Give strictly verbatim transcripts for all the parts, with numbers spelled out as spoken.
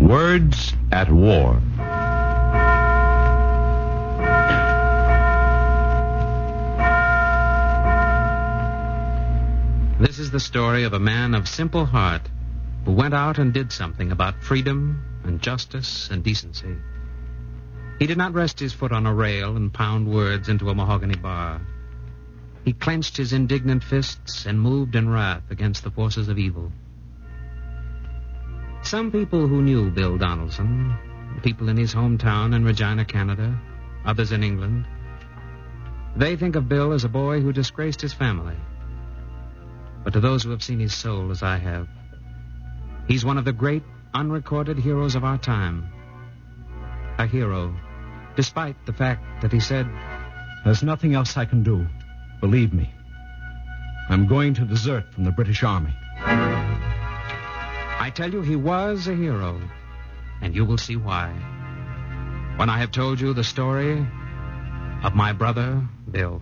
Words at War. This is the story of a man of simple heart who went out and did something about freedom and justice and decency. He did not rest his foot on a rail and pound words into a mahogany bar. He clenched his indignant fists and moved in wrath against the forces of evil. Some people who knew Bill Donaldson, people in his hometown in Regina, Canada, others in England, they think of Bill as a boy who disgraced his family. But to those who have seen his soul as I have, he's one of the great unrecorded heroes of our time. A hero, despite the fact that he said, "There's nothing else I can do. Believe me. I'm going to desert from the British Army." I tell you, he was a hero, and you will see why when I have told you the story of my brother, Bill.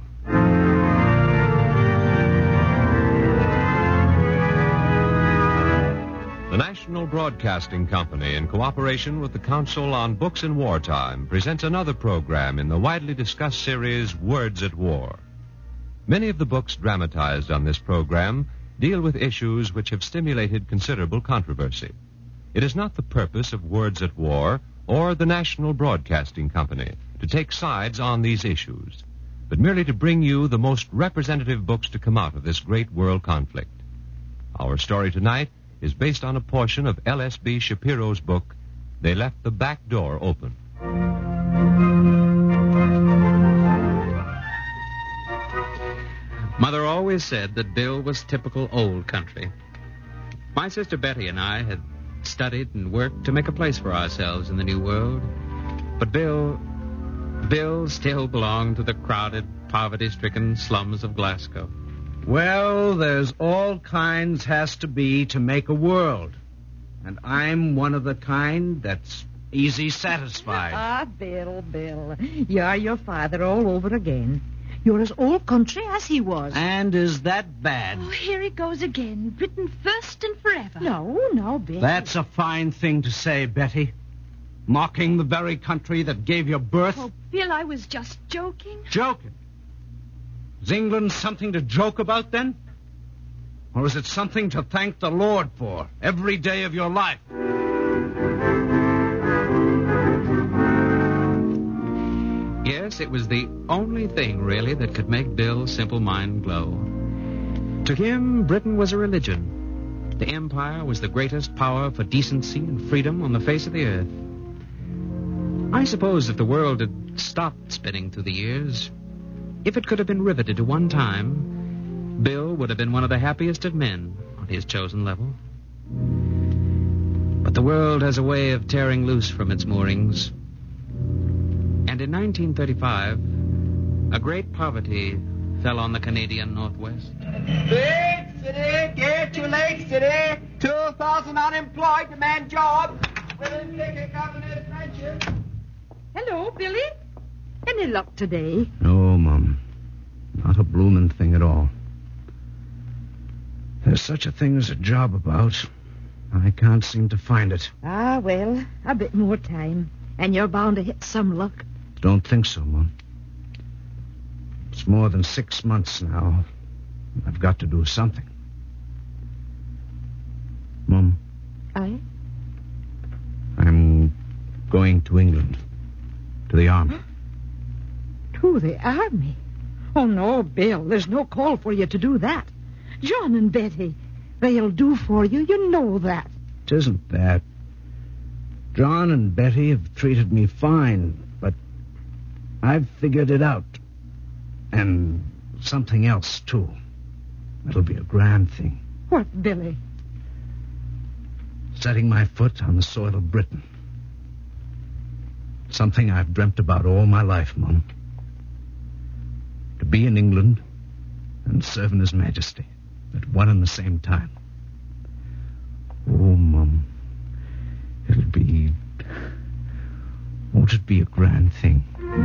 The National Broadcasting Company, in cooperation with the Council on Books in Wartime, presents another program in the widely discussed series Words at War. Many of the books dramatized on this program deal with issues which have stimulated considerable controversy. It is not the purpose of Words at War or the National Broadcasting Company to take sides on these issues, but merely to bring you the most representative books to come out of this great world conflict. Our story tonight is based on a portion of L S B Shapiro's book, They Left the Back Door Open. Mother always said that Bill was typical old country. My sister Betty and I had studied and worked to make a place for ourselves in the new world. But Bill, Bill still belonged to the crowded, poverty-stricken slums of Glasgow. Well, there's all kinds has to be to make a world. And I'm one of the kind that's easy satisfied. Ah, Bill, Bill, you're your father all over again. You're as old country as he was. And is that bad? Oh, here he goes again. Britain first and forever. No, no, Bill. That's a fine thing to say, Betty. Mocking the very country that gave you birth. Oh, Bill, I was just joking. Joking? Is England something to joke about, then? Or is it something to thank the Lord for every day of your life? Yes, it was the only thing, really, that could make Bill's simple mind glow. To him, Britain was a religion. The empire was the greatest power for decency and freedom on the face of the earth. I suppose if the world had stopped spinning through the years, if it could have been riveted to one time, Bill would have been one of the happiest of men on his chosen level. But the world has a way of tearing loose from its moorings. And in nineteen thirty-five, a great poverty fell on the Canadian Northwest. Big city, get to Lake City, two thousand unemployed, demand job. Willing to take a governor's pension. Hello, Billy. Any luck today? No, Mum. Not a bloomin' thing at all. There's such a thing as a job about. I can't seem to find it. Ah, well, a bit more time, and you're bound to hit some luck. Don't think so, Mum. It's more than six months now. I've got to do something. Mum. Aye? I'm going to England. To the army. To the army? Oh, no, Bill. There's no call for you to do that. John and Betty, they'll do for you. You know that. It isn't that. John and Betty have treated me fine, but I've figured it out. And something else, too. It'll be a grand thing. What, Billy? Setting my foot on the soil of Britain. Something I've dreamt about all my life, Mum. To be in England and serve in His Majesty at one and the same time. Oh, Mum. It'll be... Won't it be a grand thing?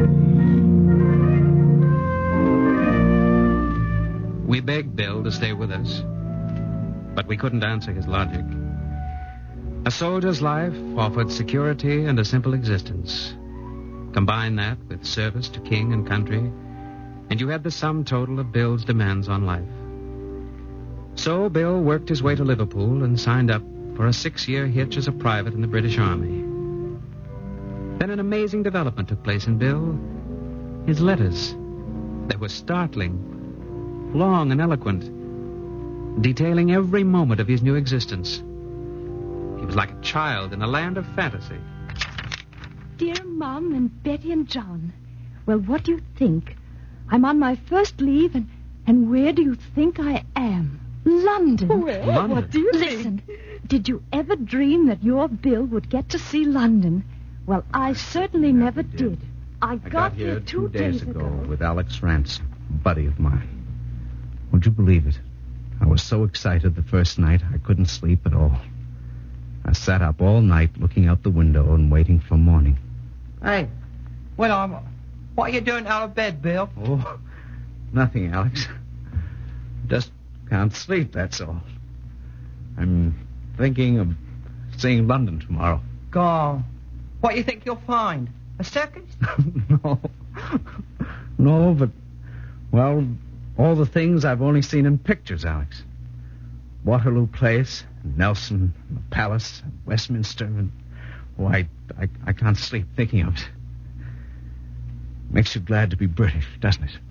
We begged Bill to stay with us, but we couldn't answer his logic. A soldier's life offered security and a simple existence. Combine that with service to king and country, and you had the sum total of Bill's demands on life. So Bill worked his way to Liverpool and signed up for a six-year hitch as a private in the British Army. Then an amazing development took place in Bill. His letters. They were startling, long and eloquent, detailing every moment of his new existence. He was like a child in a land of fantasy. Dear Mom and Betty and John, well, what do you think? I'm on my first leave, and, and where do you think I am? London. Well, London? what do you Listen, think? did you ever dream that your Bill would get to see London? Well, I certainly never did. I, I got, got here here two days ago with Alex Ransom, a buddy of mine. Would you believe it? I was so excited the first night I couldn't sleep at all. I sat up all night looking out the window and waiting for morning. Hey, well, I'm... What are you doing out of bed, Bill? Oh, nothing, Alex. Just can't sleep, that's all. I'm thinking of seeing London tomorrow. God, what do you think you'll find? A circus? No. No, but, well, all the things I've only seen in pictures, Alex. Waterloo Place, Nelson, the Palace, Westminster, and... Oh, I, I, I can't sleep thinking of it. Makes you glad to be British, doesn't it?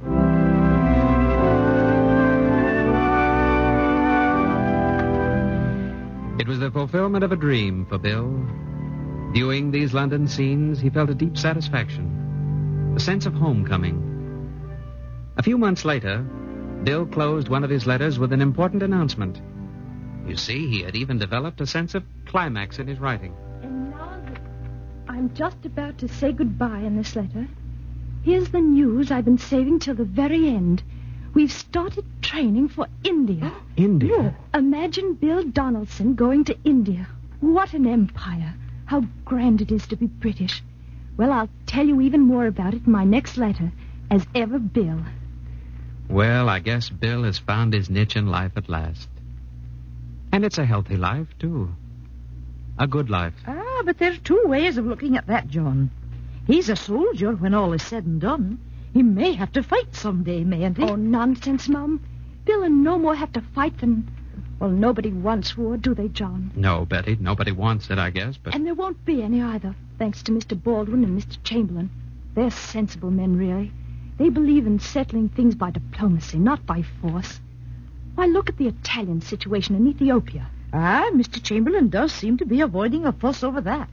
It was the fulfillment of a dream for Bill. Viewing these London scenes, he felt a deep satisfaction, a sense of homecoming. A few months later, Bill closed one of his letters with an important announcement. You see, he had even developed a sense of climax in his writing. And now that I'm just about to say goodbye in this letter, here's the news I've been saving till the very end. We've started training for India. India? Imagine Bill Donaldson going to India. What an empire. How grand it is to be British. Well, I'll tell you even more about it in my next letter, as ever, Bill. Well, I guess Bill has found his niche in life at last. And it's a healthy life, too. A good life. Ah, but there's two ways of looking at that, John. He's a soldier when all is said and done. He may have to fight someday, mayn't he? Oh, nonsense, Mum. Bill and no more have to fight than... Well, nobody wants war, do they, John? No, Betty, nobody wants it, I guess, but... And there won't be any either, thanks to Mister Baldwin and Mister Chamberlain. They're sensible men, really. They believe in settling things by diplomacy, not by force. Why, look at the Italian situation in Ethiopia. Ah, Mister Chamberlain does seem to be avoiding a fuss over that.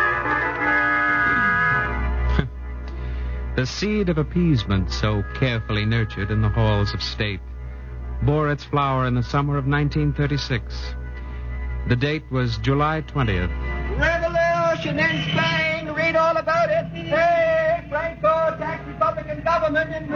The seed of appeasement, so carefully nurtured in the halls of state, bore its flower in the summer of nineteen thirty-six. The date was July twentieth. Revolution in Spain. Read all about it. Hey, Franco, tax Republican government in...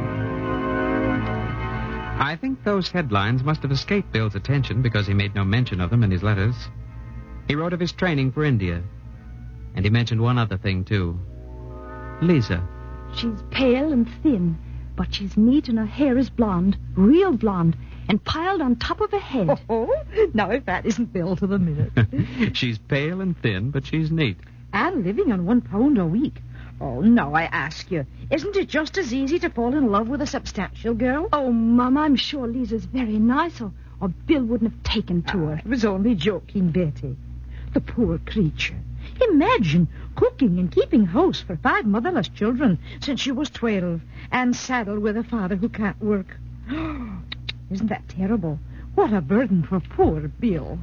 I think those headlines must have escaped Bill's attention because he made no mention of them in his letters. He wrote of his training for India. And he mentioned one other thing, too. Lisa. She's pale and thin, but she's neat and her hair is blonde, real blonde, and piled on top of her head. Oh, now if that isn't Bill to the minute. She's pale and thin, but she's neat. And living on one pound a week. Oh, now I ask you, isn't it just as easy to fall in love with a substantial girl? Oh, Mum, I'm sure Lisa's very nice, or, or Bill wouldn't have taken to her. I was only joking, Betty. The poor creature. Imagine cooking and keeping house for five motherless children since she was twelve, and saddled with a father who can't work. Isn't that terrible? What a burden for poor Bill.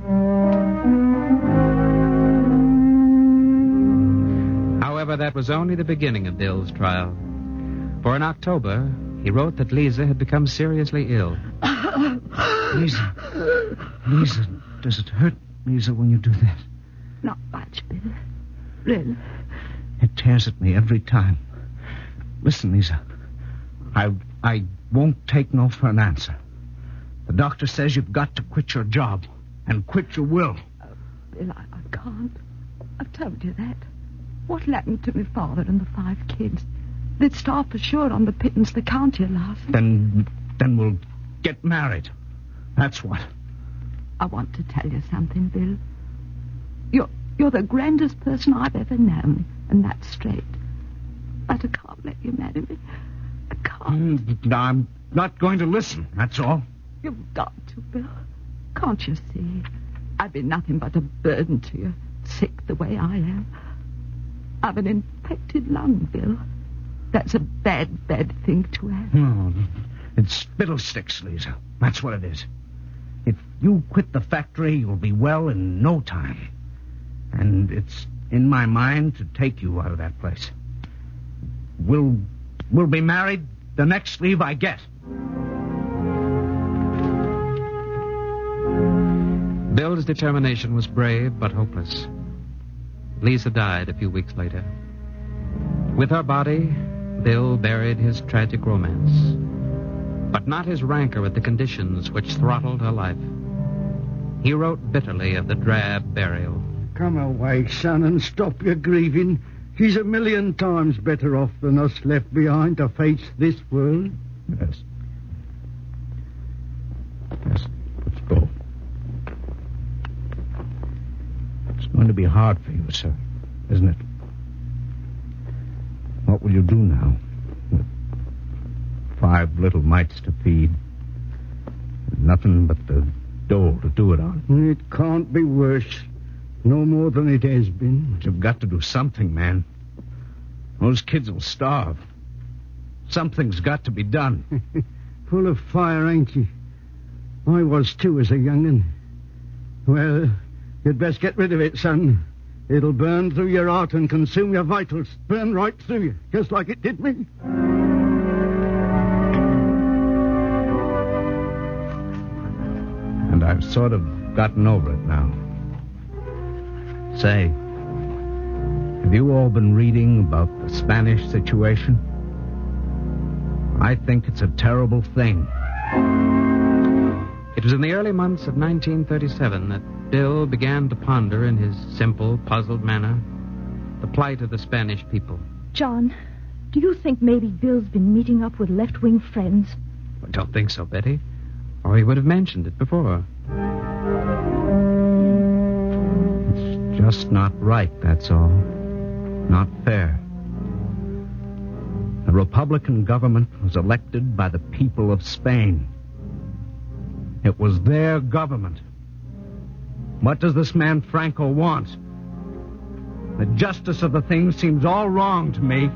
However, that was only the beginning of Bill's trial. For in October, he wrote that Lisa had become seriously ill. Lisa. Lisa, does it hurt, Lisa, when you do that? Not much, Bill. Really. It tears at me every time. Listen, Lisa. I I won't take no for an answer. The doctor says you've got to quit your job, and quit your will. Uh, Bill, I, I can't. I've told you that. What'll happen to my father and the five kids? They'd start for sure on the pittance the county allows. Then, then we'll get married. That's what. I want to tell you something, Bill. You're, you're the grandest person I've ever known, and that's straight. But I can't let you marry me. I can't. Mm, I'm not going to listen, that's all. You've got to, Bill. Can't you see? I've been nothing but a burden to you, sick the way I am. I've an infected lung, Bill. That's a bad, bad thing to have. No, it's fiddlesticks, Lisa. That's what it is. If you quit the factory, you'll be well in no time. And it's in my mind to take you out of that place. We'll, we'll be married the next leave I get. Bill's determination was brave but hopeless. Lisa died a few weeks later. With her body, Bill buried his tragic romance, but not his rancor at the conditions which throttled her life. He wrote bitterly of the drab burial. Come away, son, and stop your grieving. He's a million times better off than us left behind to face this world. Yes. Yes, let's go. It's going to be hard for you, sir, isn't it? What will you do now? With five little mites to feed. Nothing but the dole to do it on. It can't be worse. No more than it has been. But you've got to do something, man. Those kids will starve. Something's got to be done. Full of fire, ain't you? I was too as a young'un. Well, you'd best get rid of it, son. It'll burn through your heart and consume your vitals. Burn right through you, just like it did me. And I've sort of gotten over it now. Say, have you all been reading about the Spanish situation? I think it's a terrible thing. It was in the early months of nineteen thirty-seven that Bill began to ponder in his simple, puzzled manner the plight of the Spanish people. John, do you think maybe Bill's been meeting up with left-wing friends? I don't think so, Betty. Or he would have mentioned it before. It's just not right, that's all. Not fair. The Republican government was elected by the people of Spain. It was their government. What does this man Franco want? The justice of the thing seems all wrong to me.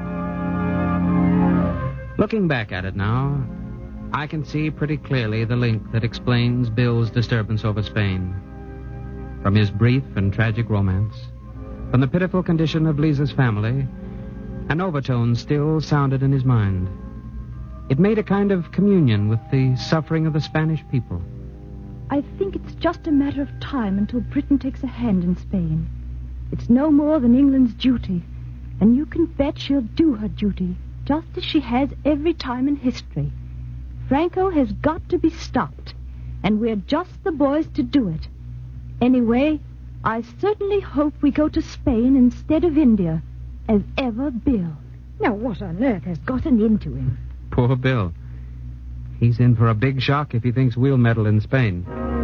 Looking back at it now, I can see pretty clearly the link that explains Bill's disturbance over Spain. From his brief and tragic romance, from the pitiful condition of Lisa's family, an overtone still sounded in his mind. It made a kind of communion with the suffering of the Spanish people. I think it's just a matter of time until Britain takes a hand in Spain. It's no more than England's duty, and you can bet she'll do her duty, just as she has every time in history. Franco has got to be stopped, and we're just the boys to do it. Anyway, I certainly hope we go to Spain instead of India, as ever Bill. Now, what on earth has gotten into him? Poor Bill. He's in for a big shock if he thinks we'll meddle in Spain.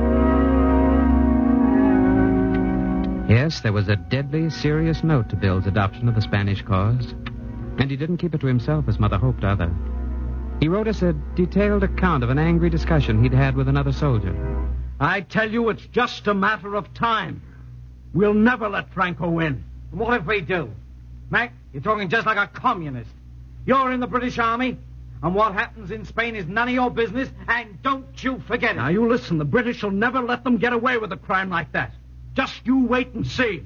Yes, there was a deadly serious note to Bill's adoption of the Spanish cause, and he didn't keep it to himself as Mother hoped either. He wrote us a detailed account of an angry discussion he'd had with another soldier. I tell you, it's just a matter of time. We'll never let Franco win. What if we do? Mac, you're talking just like a communist. You're in the British Army, and what happens in Spain is none of your business, and don't you forget it. Now, you listen. The British will never let them get away with a crime like that. Just you wait and see.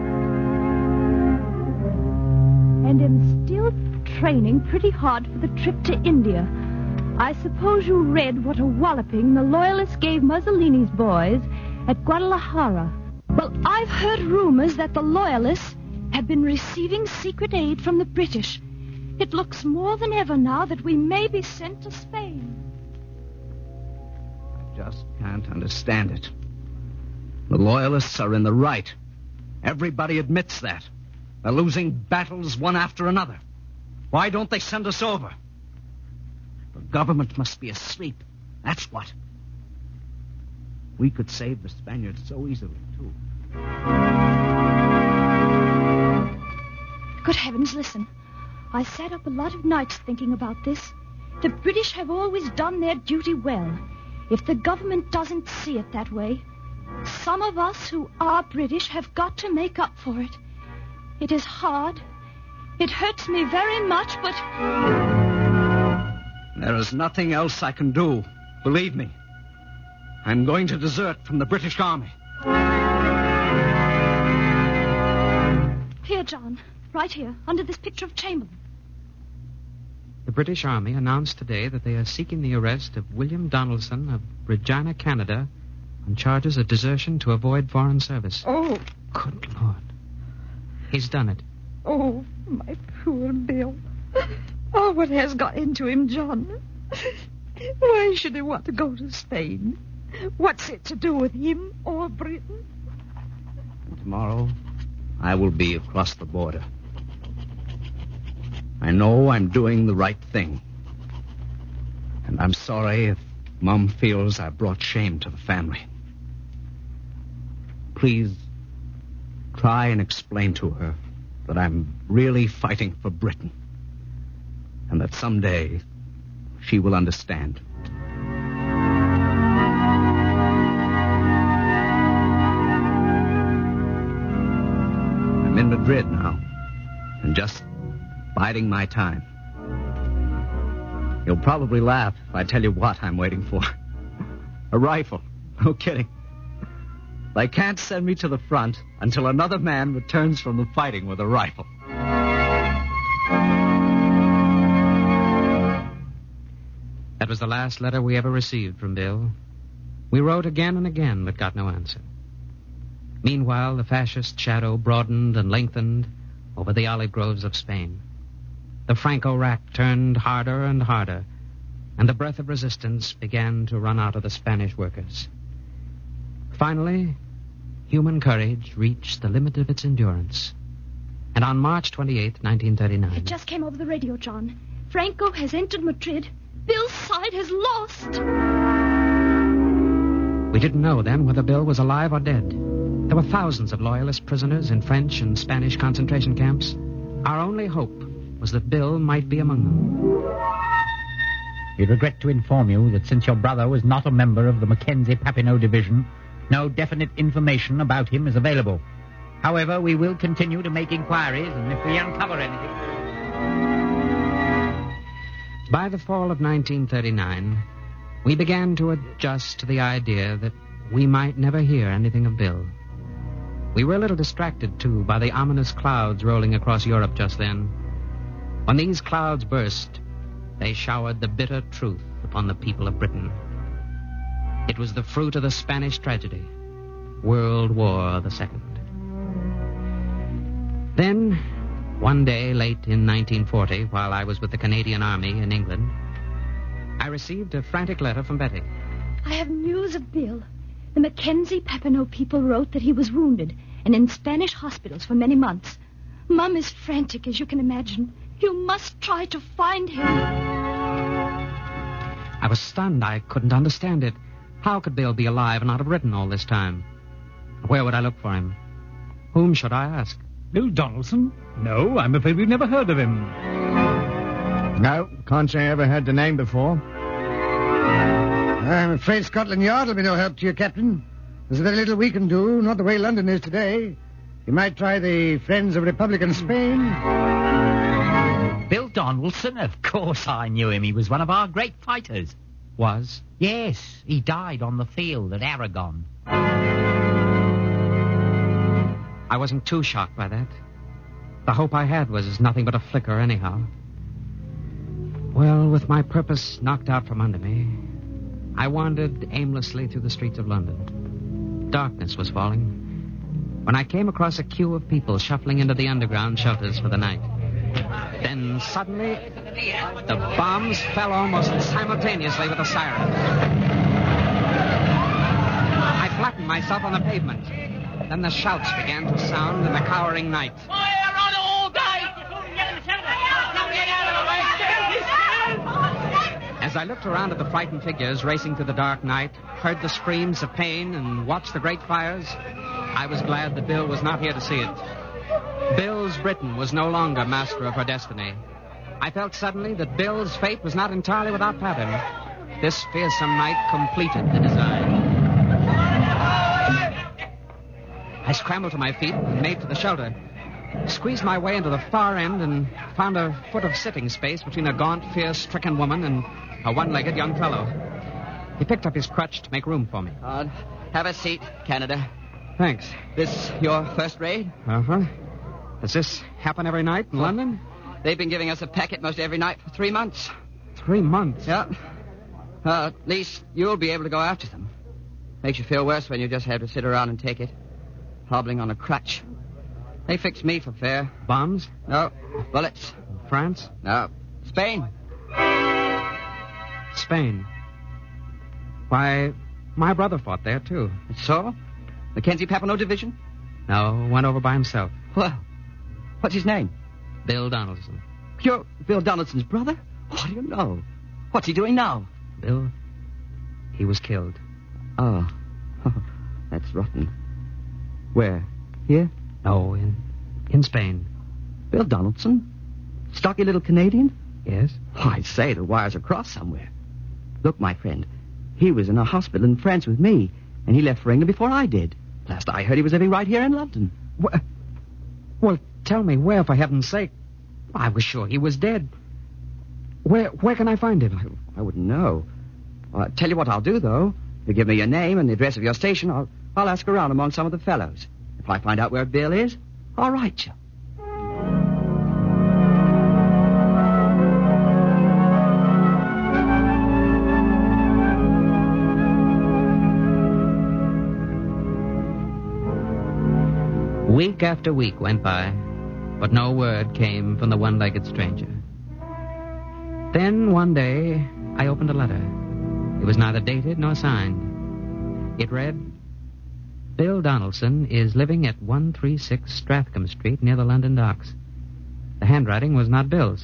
And am still training pretty hard for the trip to India. I suppose you read what a walloping the Loyalists gave Mussolini's boys at Guadalajara. Well, I've heard rumors that the Loyalists have been receiving secret aid from the British. It looks more than ever now that we may be sent to Spain. I just can't understand it. The Loyalists are in the right. Everybody admits that. They're losing battles one after another. Why don't they send us over? The government must be asleep. That's what. We could save the Spaniards so easily, too. Good heavens, listen. I sat up a lot of nights thinking about this. The British have always done their duty well. If the government doesn't see it that way, some of us who are British have got to make up for it. It is hard. It hurts me very much, but... There is nothing else I can do. Believe me. I'm going to desert from the British Army. Here, John. Right here, under this picture of Chamberlain. The British Army announced today that they are seeking the arrest of William Donaldson of Regina, Canada, on charges of desertion to avoid foreign service. Oh. Good Lord. He's done it. Oh, my poor Bill. Oh, what has got into him, John? Why should he want to go to Spain? What's it to do with him or Britain? Tomorrow, I will be across the border. I know I'm doing the right thing. And I'm sorry if Mum feels I've brought shame to the family. Please, try and explain to her that I'm really fighting for Britain. And that someday she will understand. I'm in Madrid now. And just biding my time. You'll probably laugh if I tell you what I'm waiting for. A rifle. No kidding. They can't send me to the front until another man returns from the fighting with a rifle. That was the last letter we ever received from Bill. We wrote again and again, but got no answer. Meanwhile, the fascist shadow broadened and lengthened over the olive groves of Spain. The Franco rack turned harder and harder, and the breath of resistance began to run out of the Spanish workers. Finally, human courage reached the limit of its endurance. And on March twenty-eighth, nineteen thirty-nine... It just came over the radio, John. Franco has entered Madrid. Bill's side has lost. We didn't know then whether Bill was alive or dead. There were thousands of loyalist prisoners in French and Spanish concentration camps. Our only hope was that Bill might be among them. We regret to inform you that since your brother was not a member of the Mackenzie Papineau Division, no definite information about him is available. However, we will continue to make inquiries, and if we uncover anything... By the fall of nineteen thirty-nine, we began to adjust to the idea that we might never hear anything of Bill. We were a little distracted, too, by the ominous clouds rolling across Europe just then. When these clouds burst, they showered the bitter truth upon the people of Britain. It was the fruit of the Spanish tragedy, World War the Second. Then, one day late in nineteen forty, while I was with the Canadian Army in England, I received a frantic letter from Betty. I have news of Bill. The Mackenzie Papineau people wrote that he was wounded and in Spanish hospitals for many months. Mum is frantic, as you can imagine. You must try to find him. I was stunned. I couldn't understand it. How could Bill be alive and out of Britain all this time? Where would I look for him? Whom should I ask? Bill Donaldson? No, I'm afraid we've never heard of him. No, can't say I ever heard the name before. I'm afraid Scotland Yard will be no help to you, Captain. There's very little we can do, not the way London is today. You might try the Friends of Republican Spain. Bill Donaldson? Of course I knew him. He was one of our great fighters. Was? Yes, he died on the field at Aragon. I wasn't too shocked by that. The hope I had was nothing but a flicker anyhow. Well, with my purpose knocked out from under me, I wandered aimlessly through the streets of London. Darkness was falling when I came across a queue of people shuffling into the underground shelters for the night. Then suddenly, the bombs fell almost simultaneously with a siren. I flattened myself on the pavement. Then the shouts began to sound in the cowering night. Fire on all day! As I looked around at the frightened figures racing through the dark night, heard the screams of pain, and watched the great fires, I was glad that Bill was not here to see it. Bill's Britain was no longer master of her destiny. I felt suddenly that Bill's fate was not entirely without pattern. This fearsome night completed the design. I scrambled to my feet and made for the shelter. Squeezed my way into the far end and found a foot of sitting space between a gaunt, fear-stricken woman and a one-legged young fellow. He picked up his crutch to make room for me. Uh, have a seat, Canada. Thanks. This your first raid? Uh-huh. Does this happen every night in London? They've been giving us a packet most every night for three months. Three months? Yeah. Uh, at least you'll be able to go after them. Makes you feel worse when you just have to sit around and take it. Hobbling on a crutch. They fixed me for fair. Bombs? No. Bullets. France? No. Spain. Spain. Why, my brother fought there, too. So? Mackenzie Papineau Division? No, went over by himself. Well, what's his name? Bill Donaldson. You're Bill Donaldson's brother? What do you know? What's he doing now? Bill, he was killed. Oh. That's rotten. Where? Here? No, in in Spain. Bill Donaldson? Stocky little Canadian? Yes. Oh, I say, the wires are crossed somewhere. Look, my friend, he was in a hospital in France with me, and he left for England before I did. Last I heard, he was living right here in London. Well, well tell me where, for heaven's sake. I was sure he was dead. Where where can I find him? I, I wouldn't know. I'll tell you what I'll do, though. You give me your name and the address of your station, I'll, I'll ask around among some of the fellows. If I find out where Bill is, I'll write you. Week after week went by, but no word came from the one-legged stranger. Then, one day, I opened a letter. It was neither dated nor signed. It read, Bill Donaldson is living at one thirty-six Strathcombe Street near the London docks. The handwriting was not Bill's.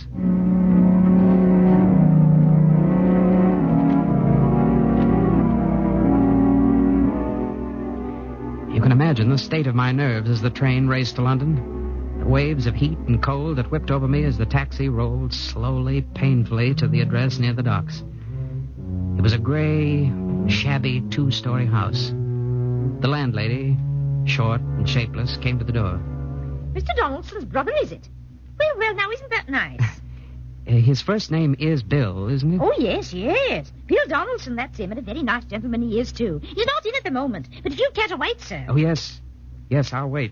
You can imagine the state of my nerves as the train raced to London. The waves of heat and cold that whipped over me as the taxi rolled slowly, painfully to the address near the docks. It was a gray, shabby two-story house. The landlady, short and shapeless, came to the door. Mister Donaldson's brother, is it? Well, well, now, isn't that nice? His first name is Bill, isn't it? Oh, yes, yes. Bill Donaldson, that's him, and a very nice gentleman he is, too. He's not in at the moment, but if you care to wait, sir. Oh, yes. Yes, I'll wait.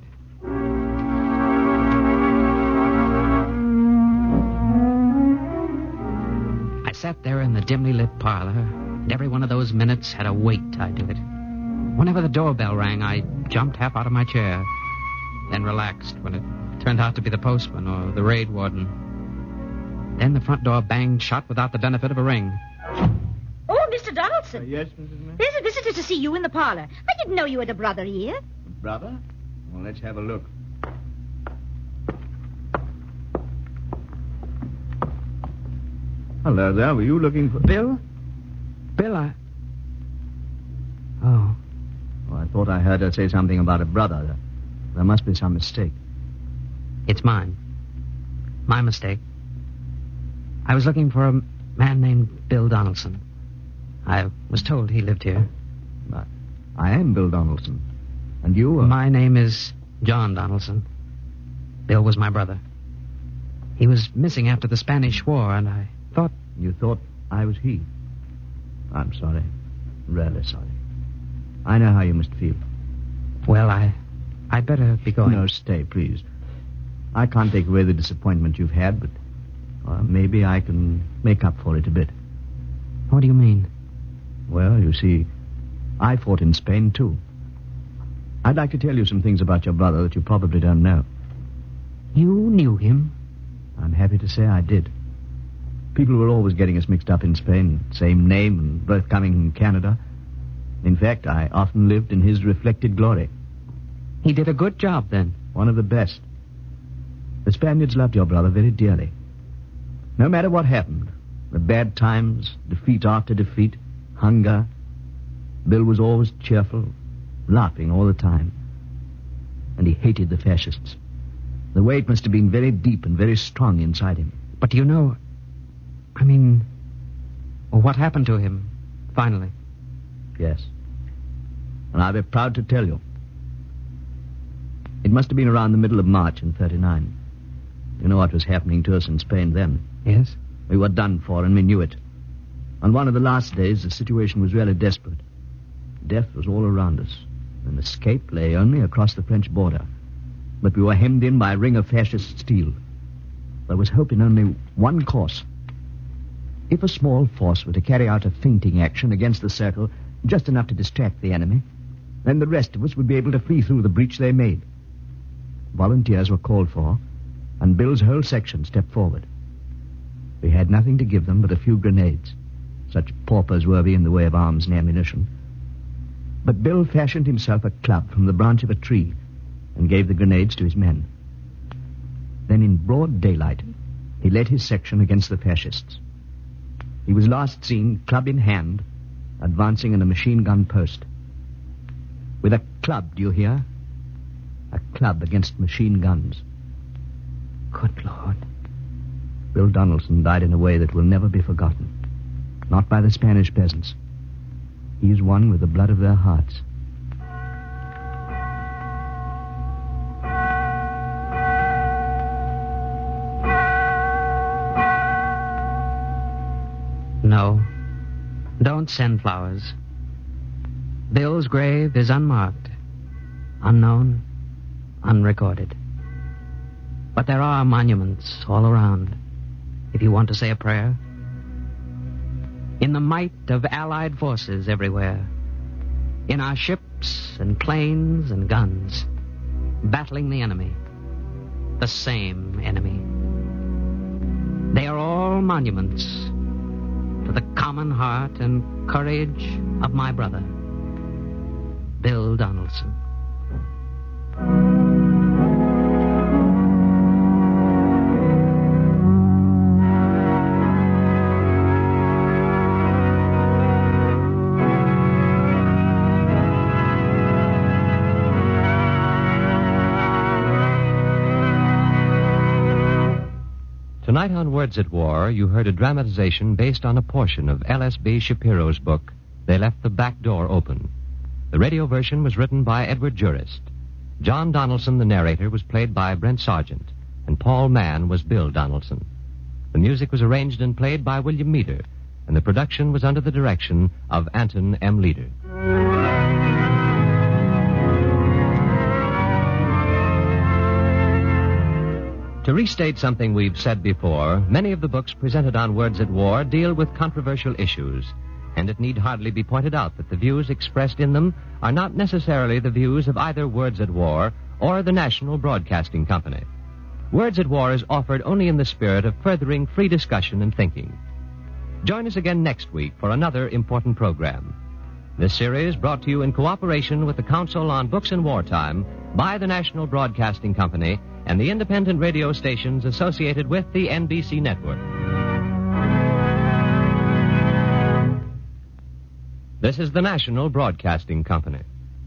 I sat there in the dimly lit parlor, and every one of those minutes had a weight tied to it. Whenever the doorbell rang, I jumped half out of my chair, then relaxed when it turned out to be the postman or the raid warden. Then the front door banged shut without the benefit of a ring. Oh, Mister Donaldson. Uh, yes, Missus May? There's a visitor to see you in the parlor. I didn't know you had a brother here. Brother? Well, let's have a look. Hello there. Were you looking for... Bill? Bill, I... Oh. Oh, I thought I heard her say something about a brother. There must be some mistake. It's mine. My mistake. I was looking for a man named Bill Donaldson. I was told he lived here. But I am Bill Donaldson. And you are... My name is John Donaldson. Bill was my brother. He was missing after the Spanish War, and I thought... You thought I was he? I'm sorry. Really sorry. I know how you must feel. Well, I... I'd better be going. No, stay, please. I can't take away the disappointment you've had, but... Uh, maybe I can make up for it a bit. What do you mean? Well, you see, I fought in Spain, too. I'd like to tell you some things about your brother that you probably don't know. You knew him? I'm happy to say I did. People were always getting us mixed up in Spain. Same name and both coming from Canada. In fact, I often lived in his reflected glory. He did a good job, then. One of the best. The Spaniards loved your brother very dearly. No matter what happened, the bad times, defeat after defeat, hunger, Bill was always cheerful, laughing all the time. and he hated the fascists. The weight must have been very deep and very strong inside him. But do you know... I mean... Well, what happened to him, finally? Yes. And I'll be proud to tell you. It must have been around the middle of March in thirty-nine. You know what was happening to us in Spain then? Yes? We were done for, and we knew it. On one of the last days, the situation was really desperate. Death was all around us, and escape lay only across the French border. But we were hemmed in by a ring of fascist steel. There was hope in only one course. If a small force were to carry out a feinting action against the circle, just enough to distract the enemy, then the rest of us would be able to flee through the breach they made. Volunteers were called for, and Bill's whole section stepped forward. We had nothing to give them but a few grenades. Such paupers were we in the way of arms and ammunition. But Bill fashioned himself a club from the branch of a tree and gave the grenades to his men. Then in broad daylight, he led his section against the fascists. He was last seen, club in hand, advancing in a machine gun post. With a club, do you hear? A club against machine guns. Good Lord. Bill Donaldson died in a way that will never be forgotten. Not by the Spanish peasants. He is one with the blood of their hearts. No, don't send flowers. Bill's grave is unmarked, unknown, unrecorded. But there are monuments all around, if you want to say a prayer. In the might of Allied forces everywhere, in our ships and planes and guns, battling the enemy, the same enemy. They are all monuments to the common heart and courage of my brother, Bill Donaldson. Tonight on Words at War, you heard a dramatization based on a portion of L S B Shapiro's book, They Left the Back Door Open. The radio version was written by Edward Jurist. John Donaldson, the narrator, was played by Brent Sargent, and Paul Mann was Bill Donaldson. The music was arranged and played by William Meader, and the production was under the direction of Anton M. Leader. To restate something we've said before, many of the books presented on Words at War deal with controversial issues, and it need hardly be pointed out that the views expressed in them are not necessarily the views of either Words at War or the National Broadcasting Company. Words at War is offered only in the spirit of furthering free discussion and thinking. Join us again next week for another important program. This series brought to you in cooperation with the Council on Books in Wartime by the National Broadcasting Company and the independent radio stations associated with the N B C network. This is the National Broadcasting Company.